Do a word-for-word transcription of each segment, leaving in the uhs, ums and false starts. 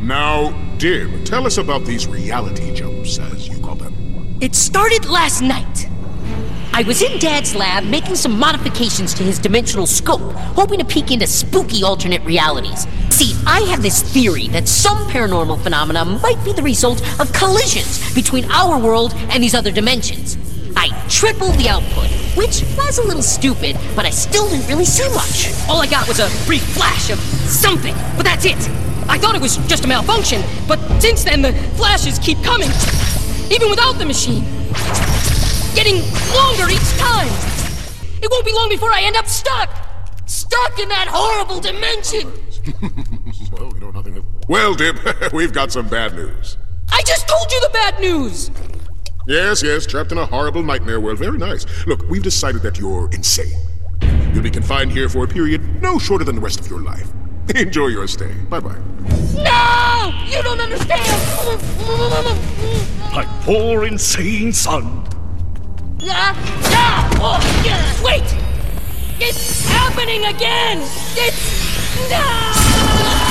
Now, Dim, tell us about these reality jumps, as you call them. It started last night. I was in Dad's lab making some modifications to his dimensional scope, hoping to peek into spooky alternate realities. See, I have this theory that some paranormal phenomena might be the result of collisions between our world and these other dimensions. I tripled the output, which was a little stupid, but I still didn't really see much. All I got was a brief flash of something, but that's it. I thought it was just a malfunction, but since then the flashes keep coming, even without the machine. Getting longer each time. It won't be long before I end up stuck. Stuck in that horrible dimension. Well, you know nothing of... Well, Dim, we've got some bad news. I just told you the bad news. Yes, yes, trapped in a horrible nightmare world. Very nice. Look, we've decided that you're insane. You'll be confined here for a period no shorter than the rest of your life. Enjoy your stay. Bye-bye. No! You don't understand! My poor insane son. Ah, ah, oh, yeah. Wait! It's happening again! It's... No!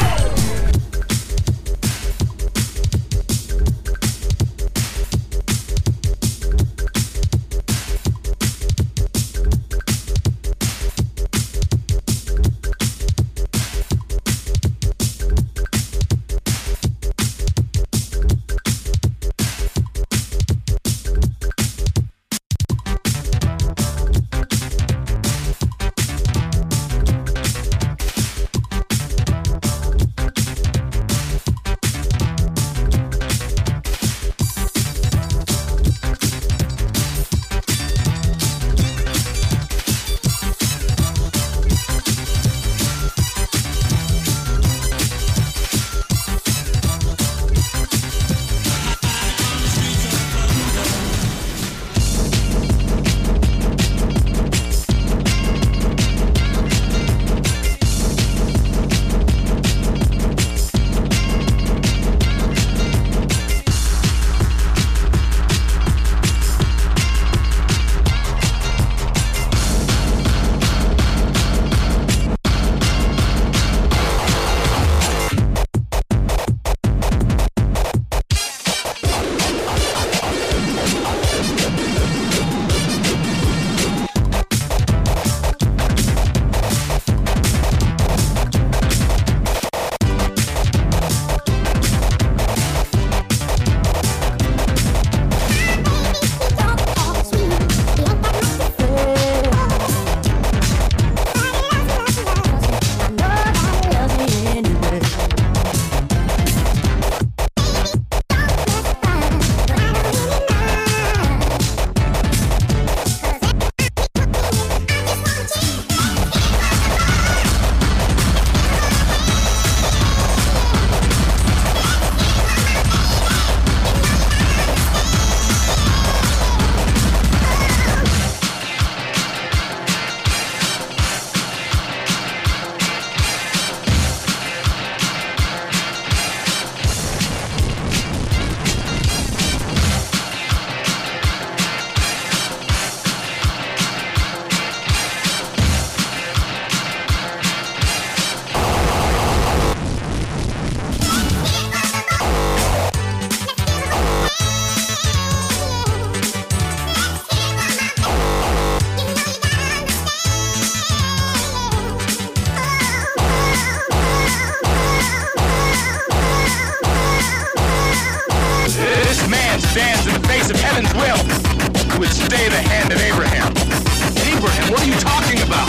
stands in the face of heaven's will, who would stay the hand of Abraham. Abraham, what are you talking about?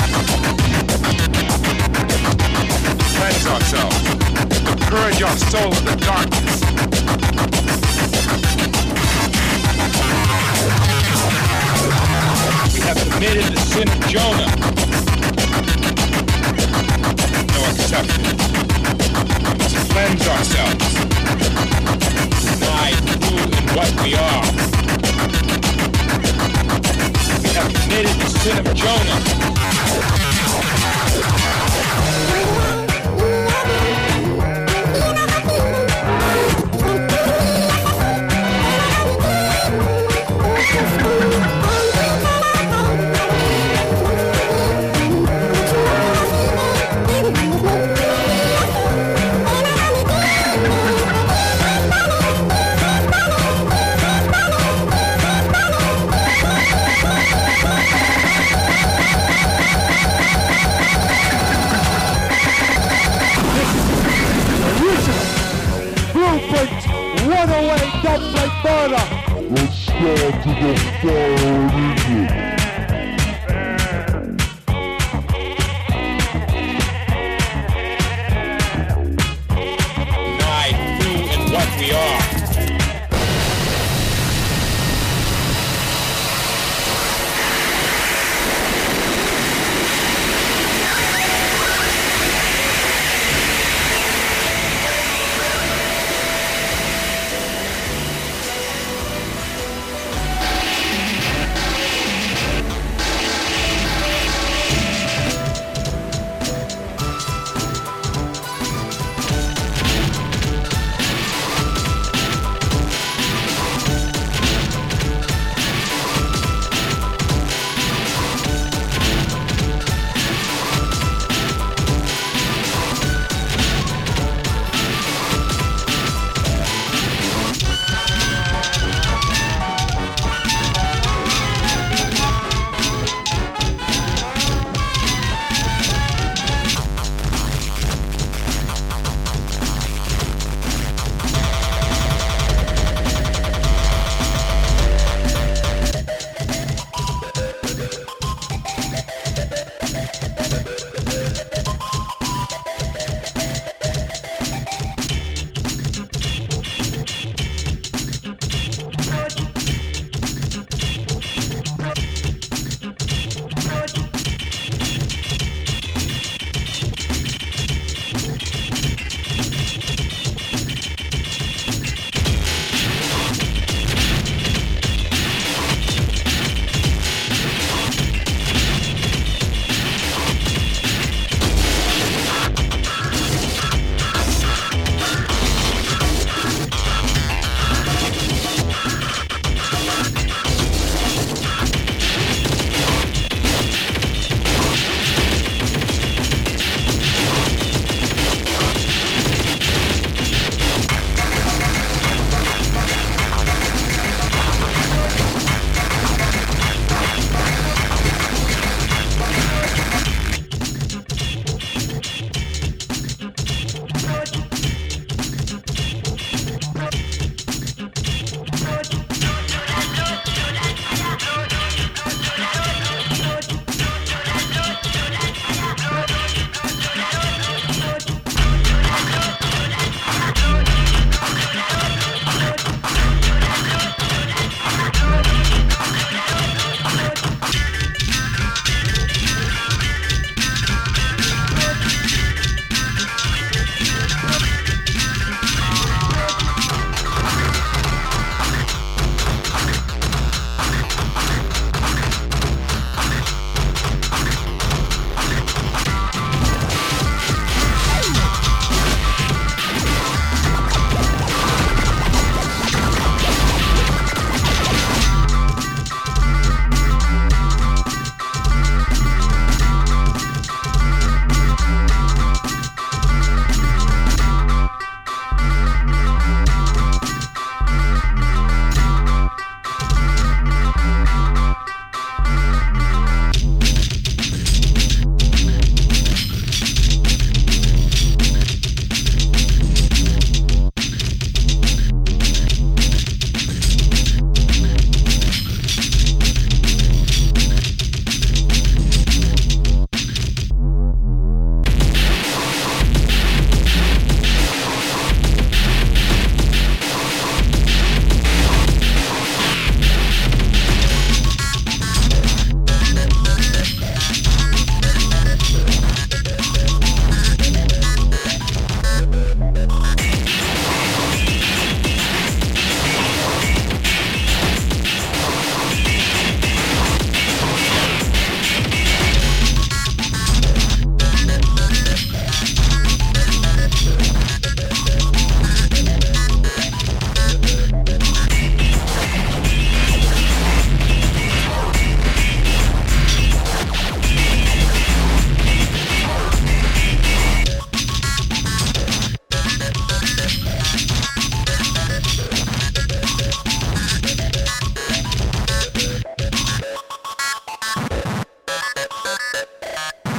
Cleanse ourselves. Purge our soul of the darkness. We have committed the sin of Jonah. No exception. We must cleanse ourselves. Deny who and what we are. We have committed the sin of Jonah. Sprint, runaway dubplate murder. The start of the fire in England. Nigh through and what we are.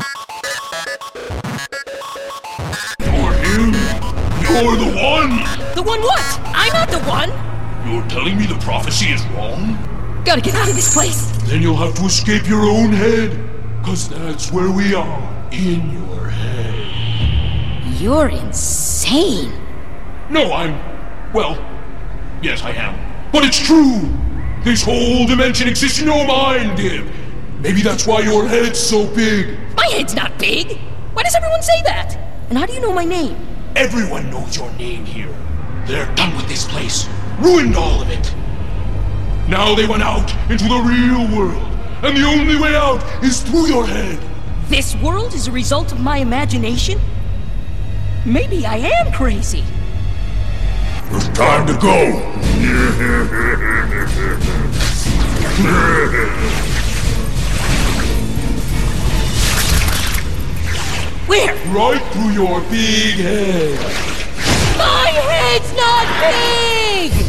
You're the one! The one what? I'm not the one! You're telling me the prophecy is wrong? Gotta get out of this place! Then you'll have to escape your own head, cause that's where we are, in your head. You're insane. No, I'm... well, yes, I am. But it's true! This whole dimension exists in your mind, Dib. Maybe that's why your head's so big. My head's not big! Why does everyone say that? And how do you know my name? Everyone knows your name here. They're done with this place. Ruined all of it. Now they went out into the real world. And the only way out is through your head. This world is a result of my imagination? Maybe I am crazy. It's time to go. Where? Right through your big head. My head's not big!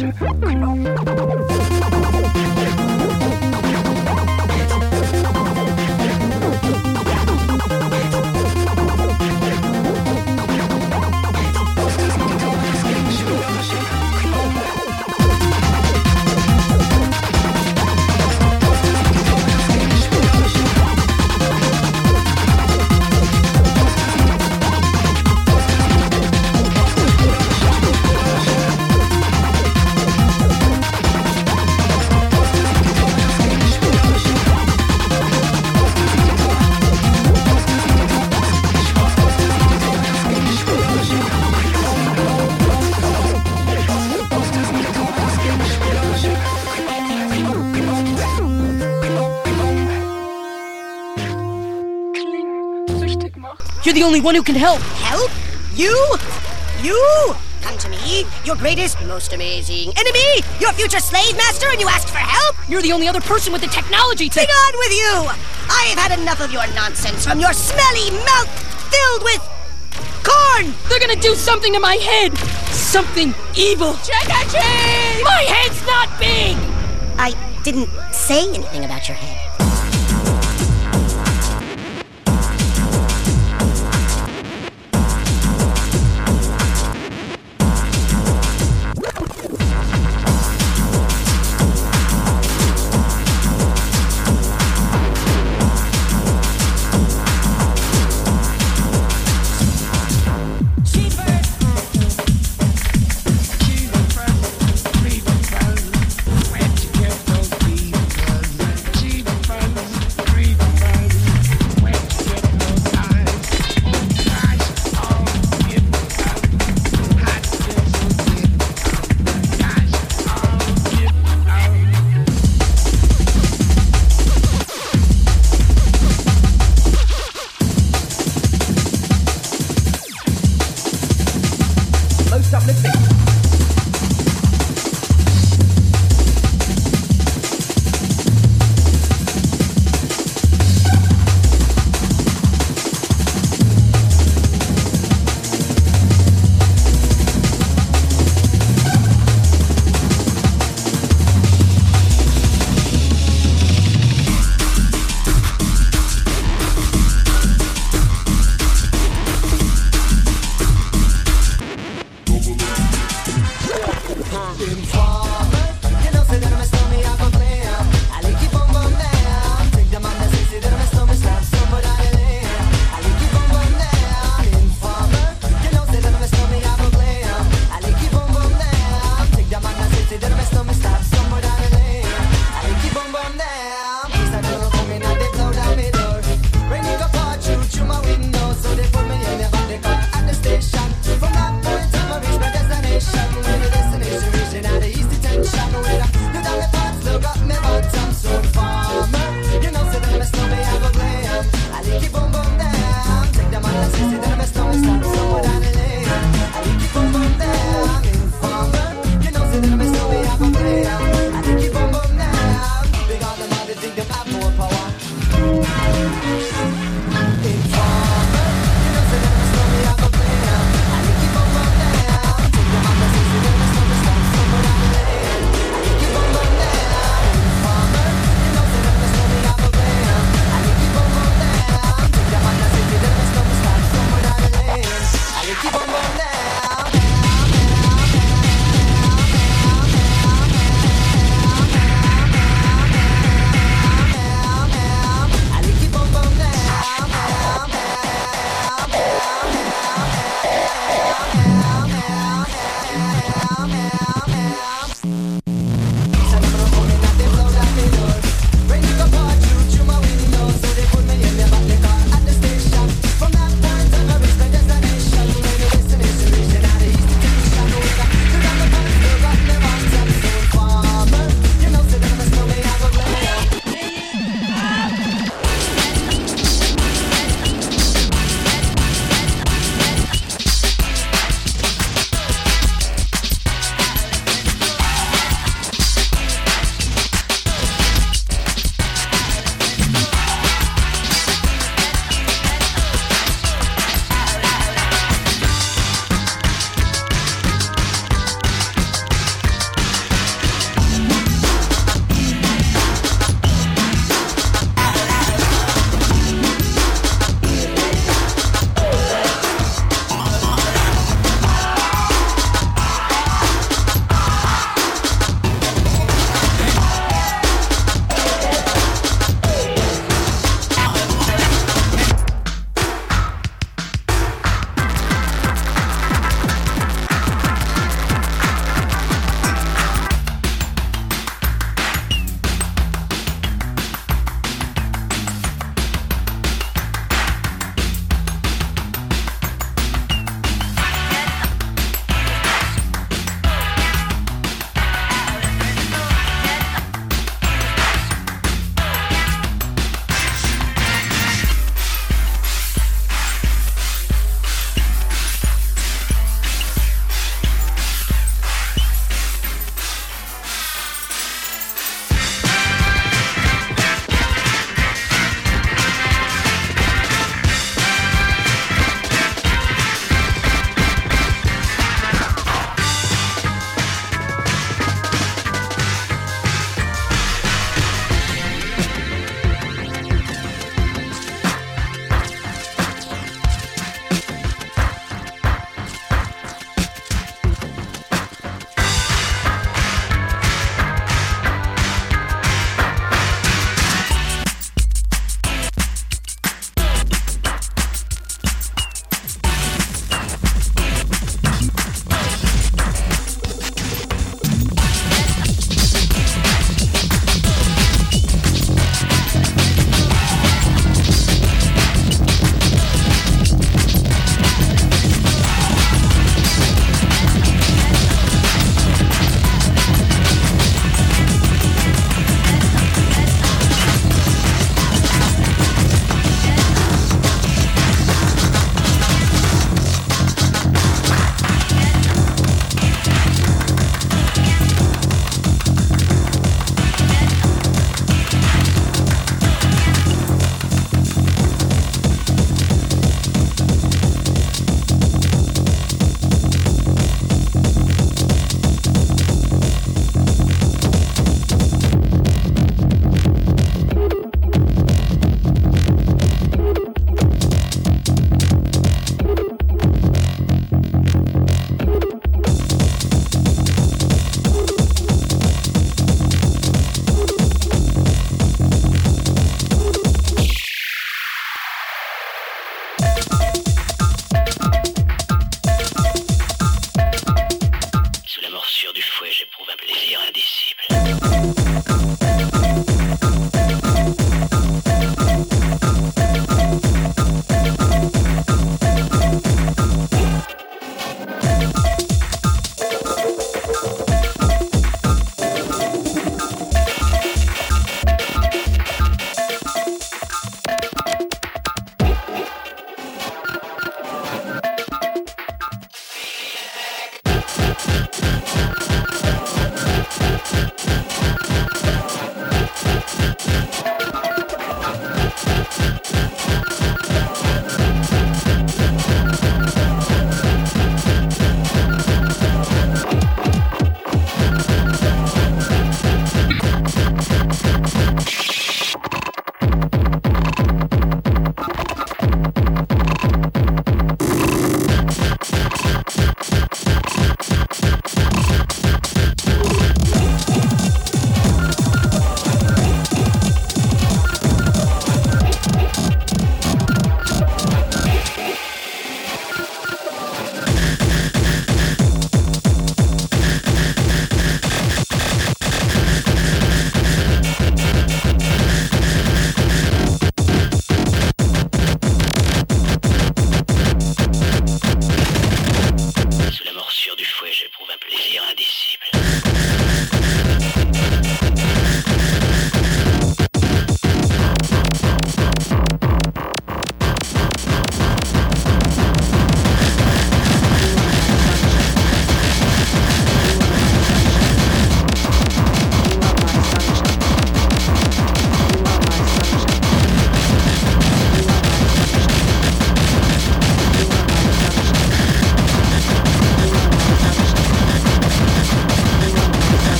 You're the only one who can help. Help? You? You? Come to me, your greatest, most amazing enemy, your future slave master, and you ask for help? You're the only other person with the technology to... Be on with you! I've had enough of your nonsense from your smelly mouth filled with corn! They're gonna do something to my head! Something evil! Check a cheese! My head's not big! I didn't say anything about your head.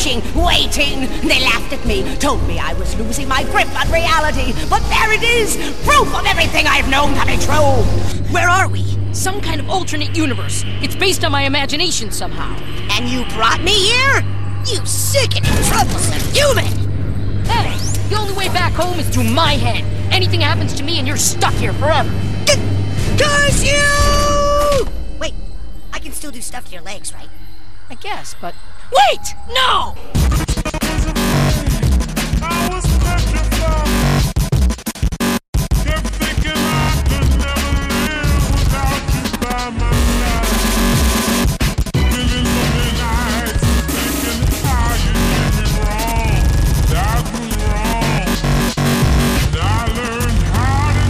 watching, waiting. They laughed at me, told me I was losing my grip on reality. But there it is, proof of everything I've known to be true. Where are we? Some kind of alternate universe. It's based on my imagination somehow. And you brought me here? You sickening, troublesome human! Hey, the only way back home is through my head. Anything happens to me and you're stuck here forever. Curse you! Wait, I can still do stuff to your legs, right? I guess, but... Wait! No! I was petrified. Kept thinking I could never live without you by my side. Living lonely nights, thinking how you did me wrong. That was wrong. And I learned how to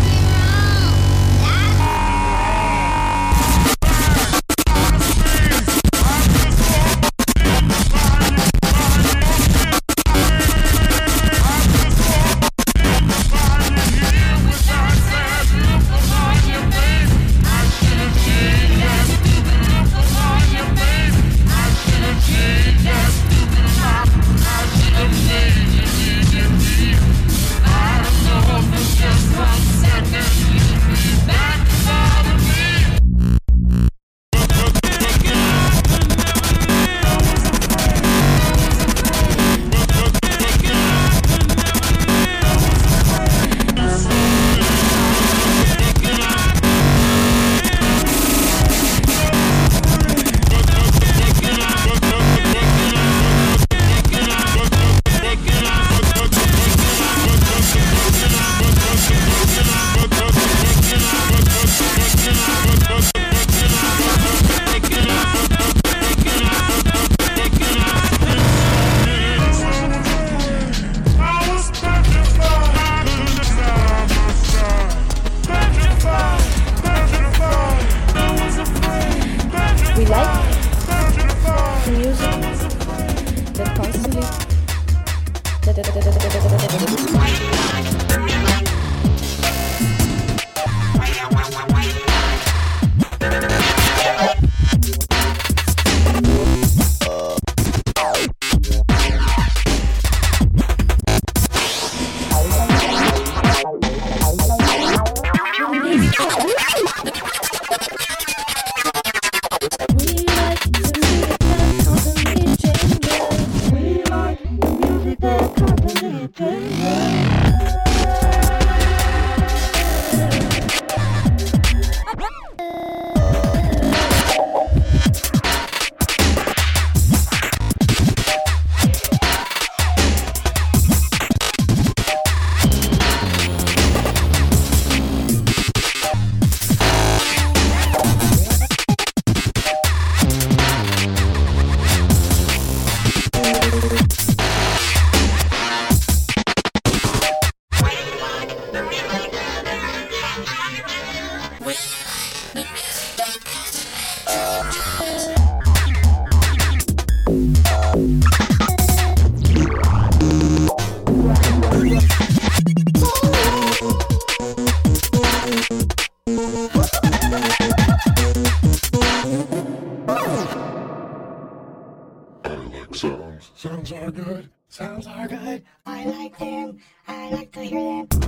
Sounds. Sounds are good. Sounds are good. I like them. I like to hear them.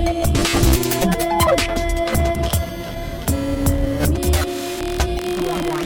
We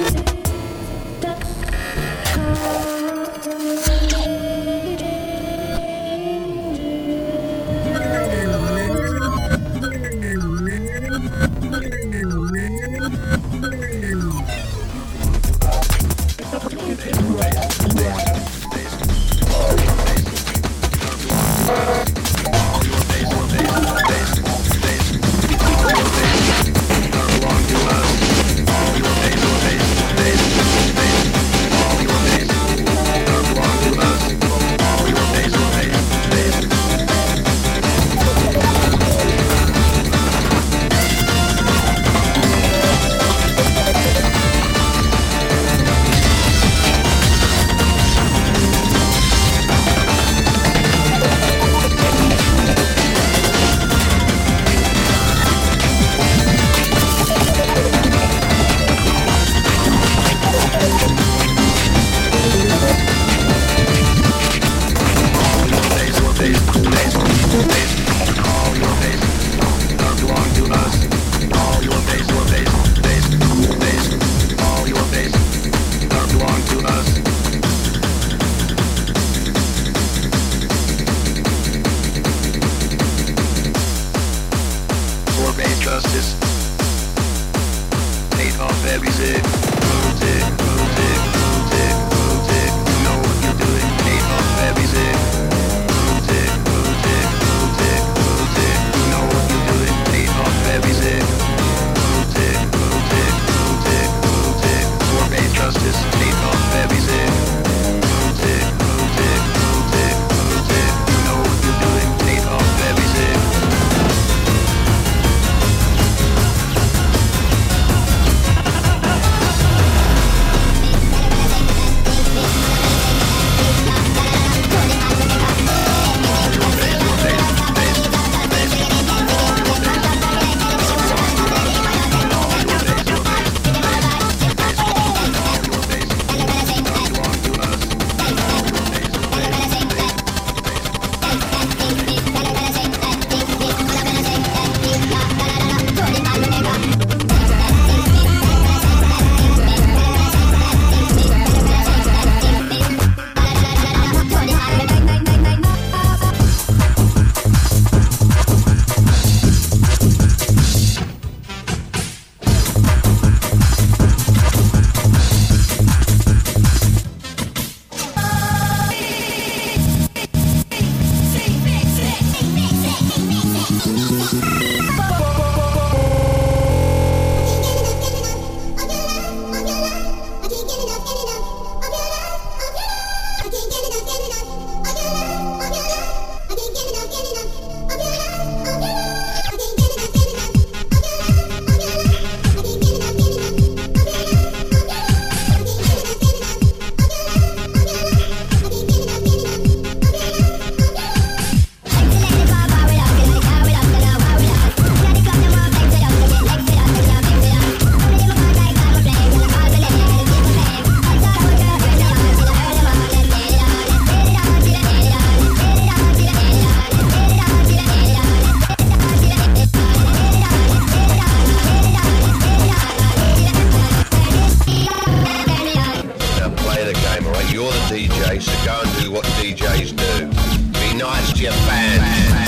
what D Js do. Be nice to your fans.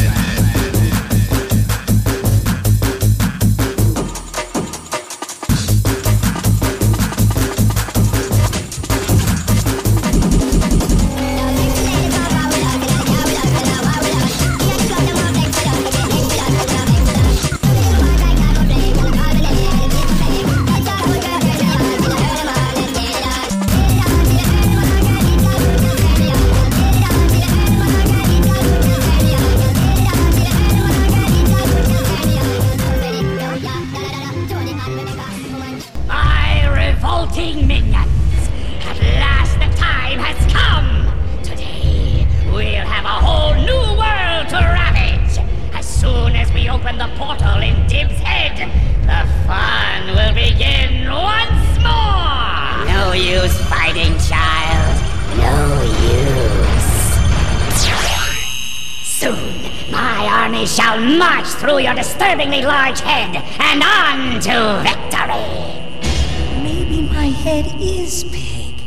Shall march through your disturbingly large head and on to victory. Maybe my head is big.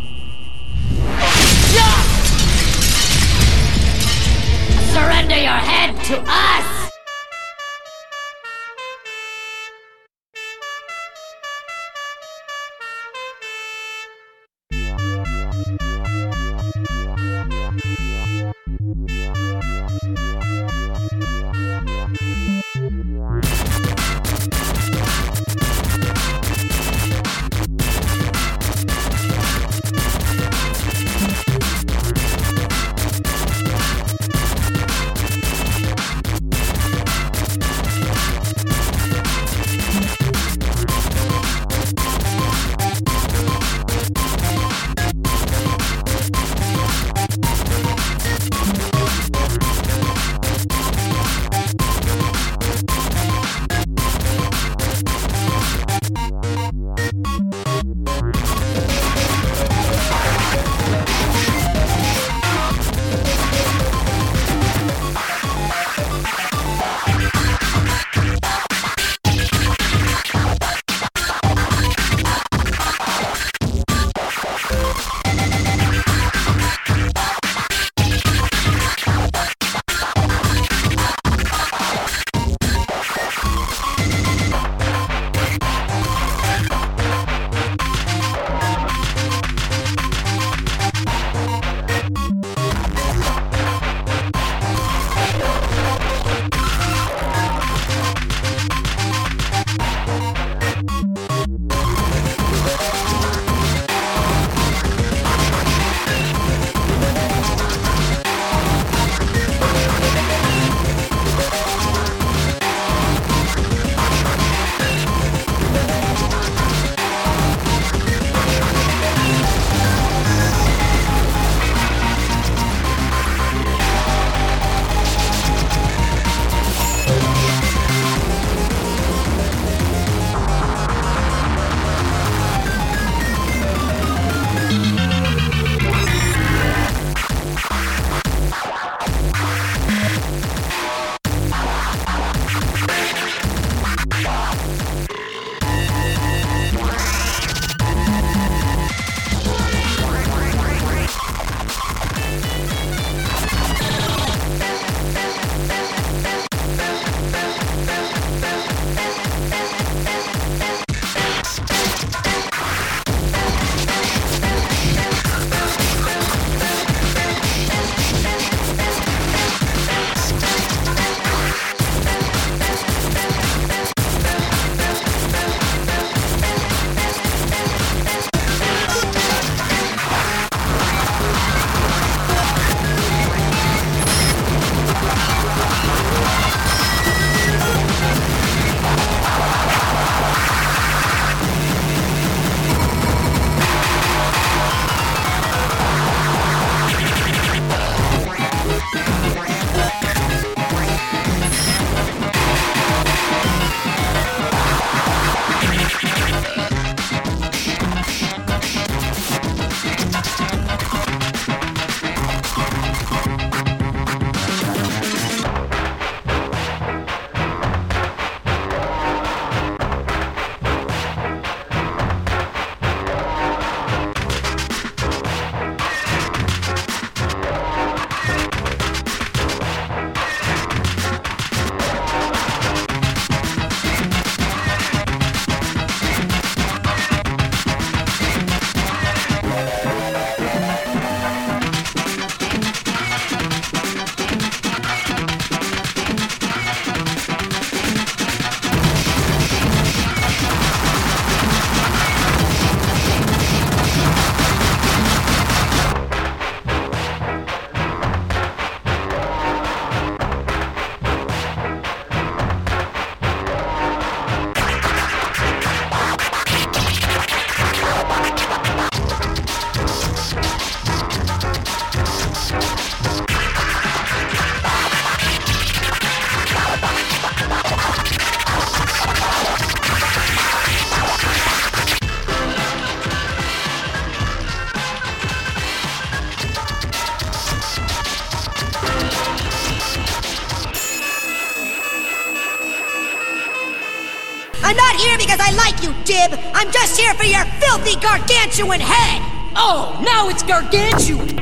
Surrender your head to us. I'm not here because I like you, Dib. I'm just here for your filthy gargantuan head. Oh, now it's gargantuan.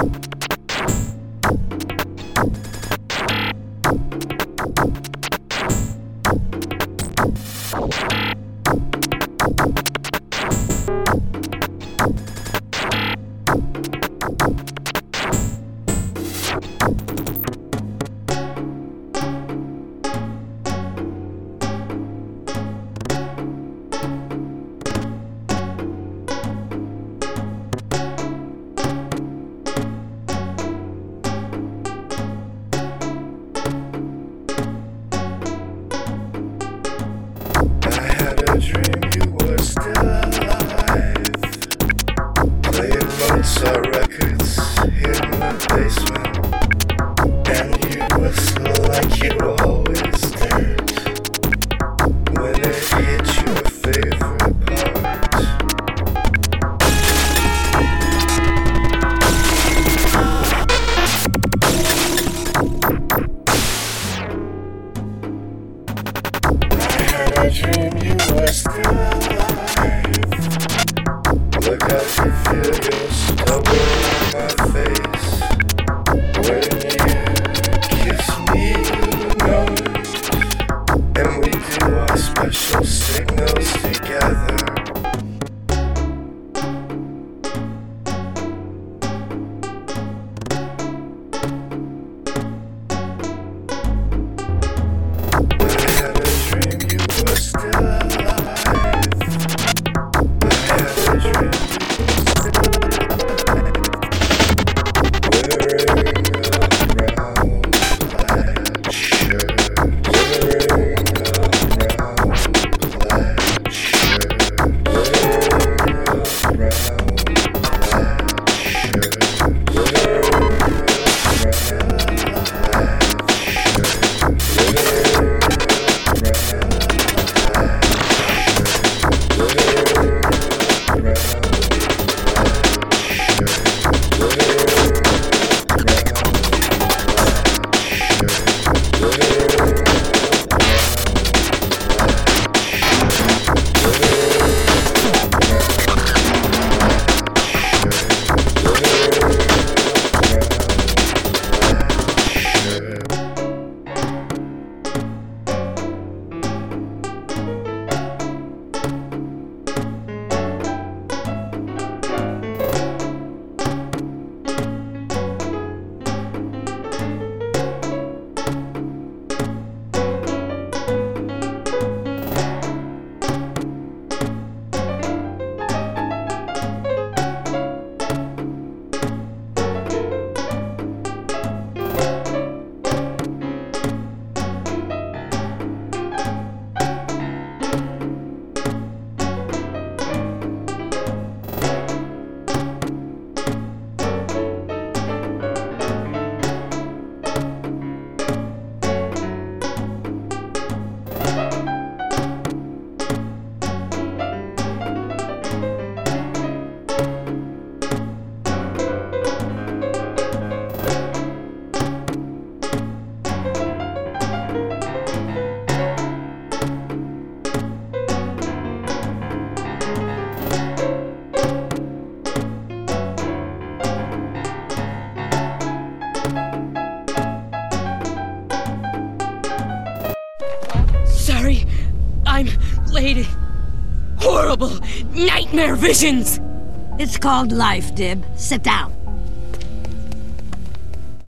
Sorry, I'm late. Horrible nightmare visions! It's called life, Dib. Sit down.